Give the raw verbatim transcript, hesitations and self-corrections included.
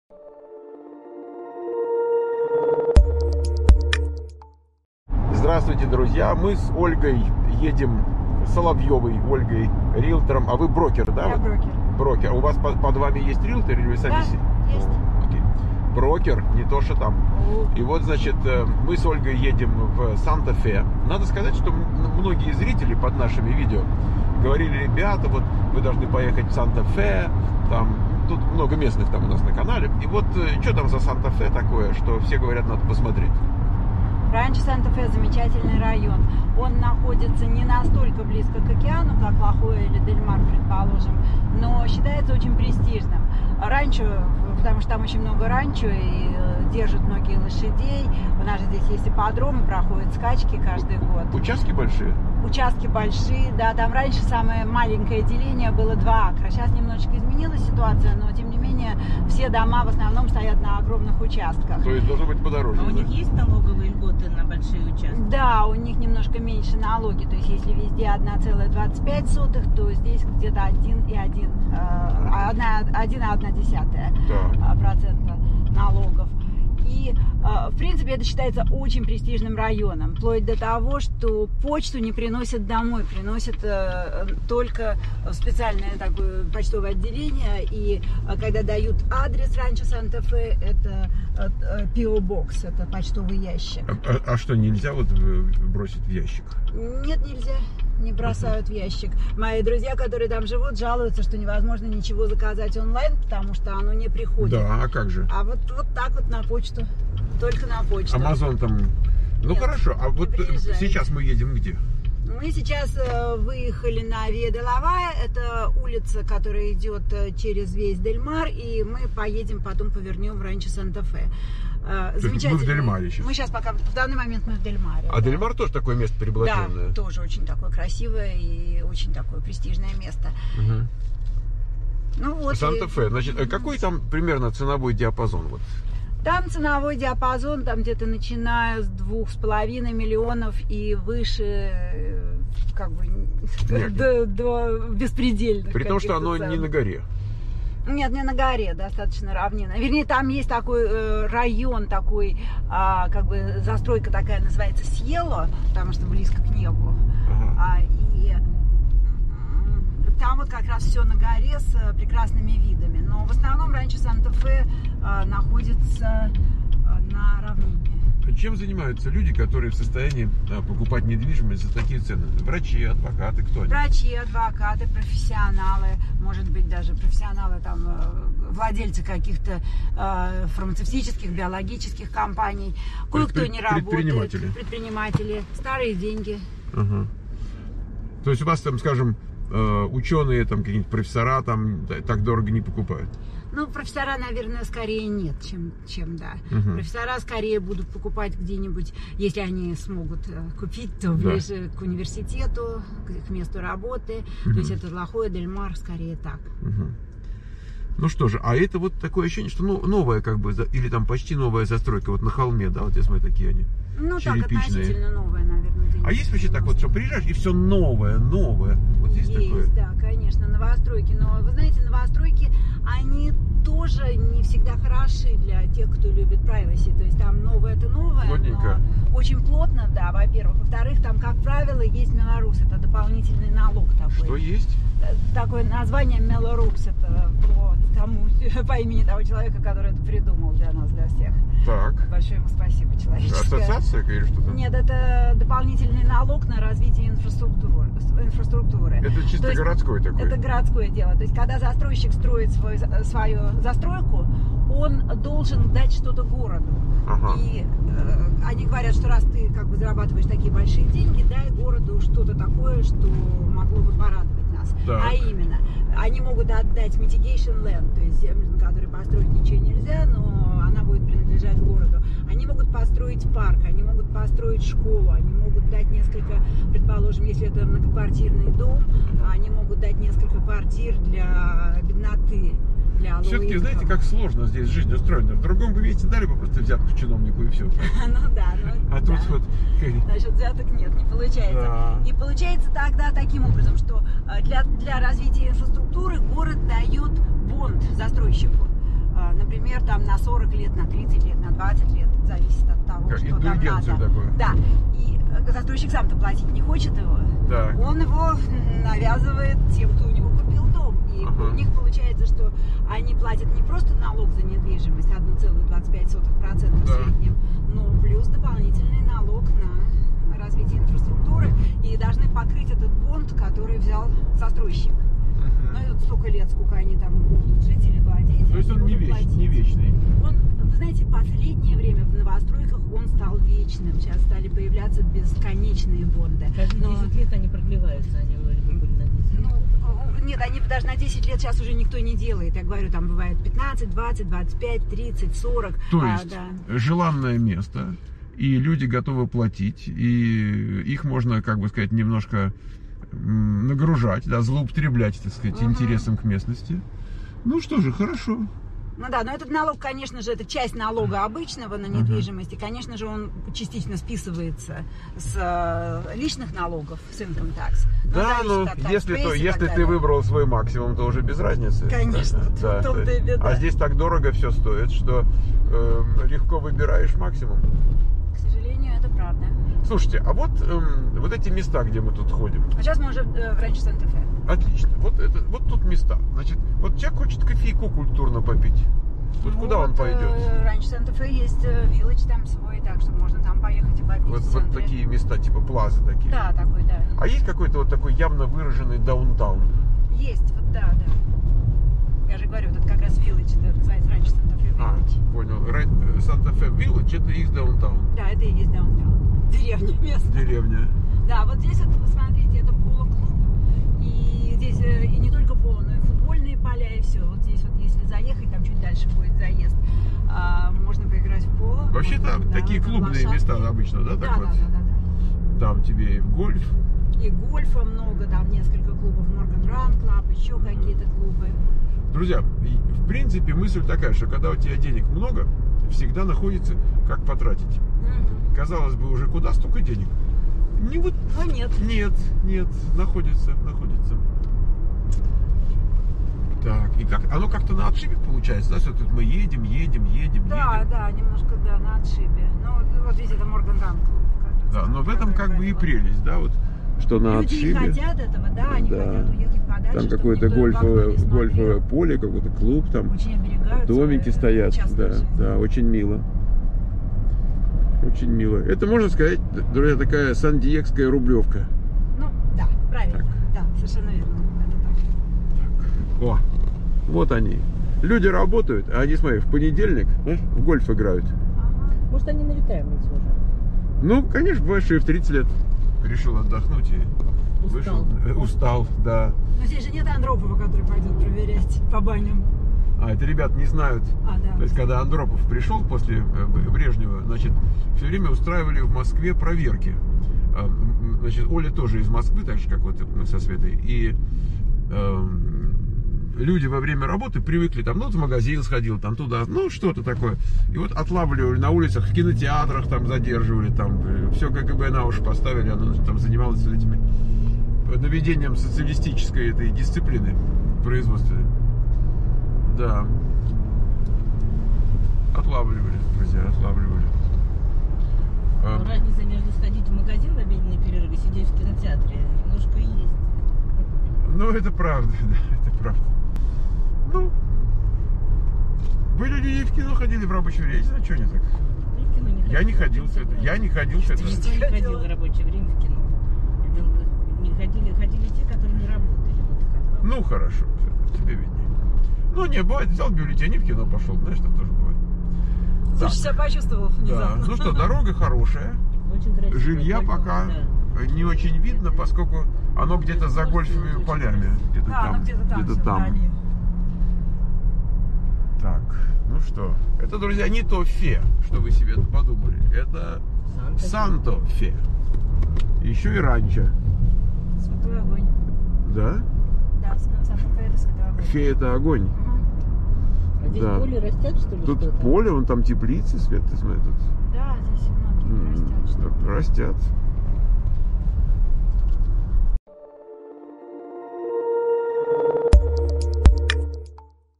Здравствуйте, друзья! Мы с Ольгой едем, Соловьевой Ольгой, риэлтором. А вы брокер, да? Я брокер. Брокер. А у вас под, под вами есть риэлтор или вы сами? Да, си... есть. О, окей. Брокер, не то, что там. О. И вот, значит, мы с Ольгой едем в Санта-Фе. Надо сказать, что многие зрители под нашими видео говорили: ребята, вот вы должны поехать в Санта-Фе, там, тут много местных там у нас на канале. И вот, что там за Санта-Фе такое, что все говорят, надо посмотреть? Ранчо Санта-Фе — замечательный район. Он находится не настолько близко к океану, как Ла-Хуа или Дель-Мар, предположим, но считается очень престижным. Ранчо, потому что там очень много ранчо и держат многие лошадей. У нас же здесь есть ипподром, и проходят скачки каждый год. Участки большие? Участки большие, да. Там раньше самое маленькое деление было два акра. Сейчас немножечко изменилась ситуация, но тем не менее все дома в основном стоят на огромных участках. То есть должно быть подороже. А у них есть налоговые льготы на большие участки? Да, у них немножко меньше налоги. То есть если везде одна целая двадцать пять сотых, то здесь где-то один и один, один и одна десятая процента налогов. И, в принципе, это считается очень престижным районом. Вплоть до того, что почту не приносят домой, приносят только в специальное такое почтовое отделение. И когда дают адрес Ранчо Санта-Фе, это пи о бокс, это почтовый ящик. А, а, а что, нельзя вот бросить в ящик? Нет, нельзя. Не бросают в ящик. Мои друзья, которые там живут, жалуются, что невозможно ничего заказать онлайн, потому что оно не приходит. Да, а как же? А вот, вот так вот на почту. Только на почту. Амазон там... Ну Нет, хорошо, а вот приезжает. Сейчас мы едем где? Мы сейчас выехали на Виа де ла Вая. Это улица, которая идет через весь Дель-Мар, и мы поедем, потом повернем в Ранчо Санта-Фе. Замечательно. Мы в Дель-Маре сейчас. Мы сейчас пока, в данный момент мы в Дель-Маре. А да. Дель-Мар тоже такое место приблотенное? Да, тоже очень такое красивое и очень такое престижное место. Угу. Ну вот. Санта-Фе, значит, какой там примерно ценовой диапазон? Вот? Там ценовой диапазон, там где-то начиная с двух с половиной миллионов и выше, как бы, до, до беспредельных. При том, что оно цен. Не на горе. Нет, не на горе, достаточно равнина. Вернее, там есть такой э, район, такой, а, как бы, застройка такая называется Сьело, потому что близко к небу. Ага. А, и там вот как раз все на горе с а, прекрасными видами. Но в основном Ранчо Санта-Фе а, находится а, на равнине. Чем занимаются люди, которые в состоянии а, покупать недвижимость за такие цены? Врачи, адвокаты, кто они? Врачи, адвокаты, профессионалы, может быть, даже профессионалы, там, владельцы каких-то э, фармацевтических, биологических компаний. Кое-кто не работает. Предприниматели. Предприниматели. Старые деньги. Ага. То есть у вас там, скажем, ученые, там какие-нибудь профессора там так дорого не покупают? Ну, профессора, наверное, скорее нет, чем, чем да. Угу. Профессора скорее будут покупать где-нибудь, если они смогут купить, то ближе да. к университету, к месту работы. Угу. То есть это Ла-Хуа, Дель-Мар, скорее так. Угу. Ну что же, а это вот такое ощущение, что ну, новая как бы, или там почти новая застройка, вот на холме, да, вот я смотрю, такие они. Ну, так, относительно новая, наверное. А есть вообще так вот, что приезжаешь, и все новое, новое? Вот есть, есть такое? Да, конечно, новостройки. Но, вы знаете, новостройки, они тоже не всегда хороши для тех, кто любит privacy. То есть там новое это новое, плотненько. Но очень плотно, да, во-первых. Во-вторых, там, как правило, есть Мелорус, это дополнительный налог такой. Что есть? Такое название Мелорус, это по, тому, по имени того человека, который это придумал для нас, для всех. Так. Большое ему спасибо человеческое. Ассоциация или что-то? Нет, это дополнительный налог на развитие инфраструктуры. инфраструктуры. Это чисто есть, городское такое? Это городское дело. То есть, когда застройщик строит свой, свою застройку, он должен дать что-то городу. Ага. И э, они говорят, что раз ты как бы зарабатываешь такие большие деньги, дай городу что-то такое, что могло бы порадовать нас. Так. А именно, они могут отдать mitigation land, то есть землю, на которой построить ничего нельзя, но она будет принадлежать городу. Они могут построить парк, они могут построить школу, они могут дать несколько, предположим, если это многоквартирный дом, они могут дать несколько квартир для бедноты. Все-таки, знаете, как сложно здесь жизнь устроена. В другом бы месте дали бы просто взятку чиновнику и все. Ну да, ну А тут вот... Насчет взяток нет, не получается. И получается тогда таким образом, что для, для развития инфраструктуры город дает бонд застройщику. например, там на сорок лет, на тридцать лет, на двадцать лет, зависит от того, как что там надо. Такое. Да, и застройщик сам-то платить не хочет его, да. Он его навязывает тем, кто у него купил дом. И ага. у них получается, что они платят не просто налог за недвижимость одна целая двадцать пять сотых процента в да. среднем, но плюс дополнительный налог на развитие инфраструктуры, и должны покрыть этот бонд, который взял застройщик. Uh-huh. Ну и вот столько лет, сколько они там будут жить или владеть. То есть он не, веч, не вечный? Он, вы знаете, в последнее время в новостройках он стал вечным. Сейчас стали появляться бесконечные бонды. Каждые Но... десять лет они продлеваются, они вроде бы были на десять лет. Ну, нет, они даже на десять лет сейчас уже никто не делает. Я говорю, там бывает пятнадцать, двадцать, двадцать пять, тридцать, сорок. То а, есть да. желанное место, и люди готовы платить, и их можно, как бы сказать, немножко нагружать, да, злоупотреблять, так сказать, uh-huh. интересом к местности. Ну что же, хорошо. Ну да, но этот налог, конечно же, это часть налога обычного на недвижимость, и, конечно же, он частично списывается с э, личных налогов, с income tax. Да, ну, если, то, если ты выбрал свой максимум, то уже без разницы. Конечно, да, да, да. И беда. А здесь так дорого все стоит, что э, легко выбираешь максимум. К сожалению, это правда. Слушайте, а вот, эм, вот эти места, где мы тут ходим. А сейчас мы уже э, в Ранчо Санта-Фе. Отлично. Вот, это, вот тут места. Значит, вот человек хочет кофейку культурно попить. Вот ну, куда вот, он пойдет? Э, Ранчо Санта-Фе есть вилледж там свой, так что можно там поехать и попить. Вот, вот такие места, типа плазы такие. Да, такой, да. А есть какой-то вот такой явно выраженный даунтаун? Есть, вот да, да. Я же говорю, вот это как раз вилледж, это называется Ранчо Санта-Фе вилледж. А, понял. Санта-Фе вилледж это их даунтаун. Да, это и есть даунтаун. Деревня, место. Деревня. Да, вот здесь вот, посмотрите, это поло-клуб. И здесь и не только поло, но и футбольные поля, и все. Вот здесь вот, если заехать, там чуть дальше будет заезд, а, можно поиграть в поло. Вообще там да, такие клубные лошадки. Места обычно, да? Так да, вот? да, да, да, да. Там тебе и в гольф. И гольфа много, там несколько клубов, Morgan Run Club, еще какие-то клубы. Друзья, в принципе, мысль такая, что когда у тебя денег много, всегда находится, как потратить. Угу. Казалось бы, уже куда столько денег? Не вот... Но нет. Нет, нет, находится, находится. Так, и как, оно как-то на отшибе получается, да, что тут мы едем, едем, едем, да, едем. Да, немножко, да, на отшибе. Ну, вот здесь это Morgan Run Club. Да, но в этом как бы и прелесть, да, вот, что на люди отшибе. Люди хотят этого, да, они да. хотят уехать подальше. Там какое-то гольфовое, гольфовое поле, какой-то клуб, там очень оберегают домики стоят, да, жизнь. Да, очень мило. Очень мило. Это, можно сказать, друзья, такая сан-диегская Рублевка. Ну, да, правильно. Так. Да, совершенно верно. Это так. Так. О, вот они. Люди работают, а они, смотри, в понедельник знаешь, в гольф играют. Ага. Может, они на ретайрменте уже? Ну, конечно, бывает, что и в тридцать лет решил отдохнуть и устал. вышел. Устал, да. Но здесь же нет Андропова, который пойдет проверять по баням. А, это ребят не знают. А, да. То есть, когда Андропов пришел после Брежнева, значит, все время устраивали в Москве проверки. Значит, Оля тоже из Москвы, так же, как вот мы со Светой. И э, люди во время работы привыкли, там, ну, в магазин сходил, там, туда, ну, что-то такое. И вот отлавливали на улицах, в кинотеатрах там задерживали, там, все КГБ на уши поставили, оно там занималось этими наведением социалистической этой дисциплины производственной. Да. Отлавливали, друзья, отлавливали. Но разница между сходить в магазин в обеденный перерыв и сидеть в кинотеатре немножко есть. Ну, это правда, да, это правда. Ну, были люди в кино ходили в рабочее время, я не знаю, что они так. Не я не ходил, Света, я не ходил, Света. Я не ходил в рабочее время в кино. Не ходили, ходили те, которые не работали. Вот, ну, хорошо, Света, тебе виднее. Ну, не, бывает, взял бюллетень и в кино пошел, знаешь, там тоже бывает. Слушай, себя почувствовал внезапно. Да. Ну что, дорога хорошая. Очень красиво. Жилья пока да. не очень видно, поскольку оно где-то за гольфовыми полями. Где-то да, там. где-то там. Где-то там. Так, ну что, это, друзья, не то Фе, что вы себе подумали. Это Санта-Фе. Еще и ранчо. Святой огонь. Да? Да, Санта-Фе это святой огонь. Фе это огонь. Угу. А здесь да. поле растят, что ли? Тут что-то? поле, вон там теплицы, Свет, ты смотри, тут. Да, здесь многие растят. Растят.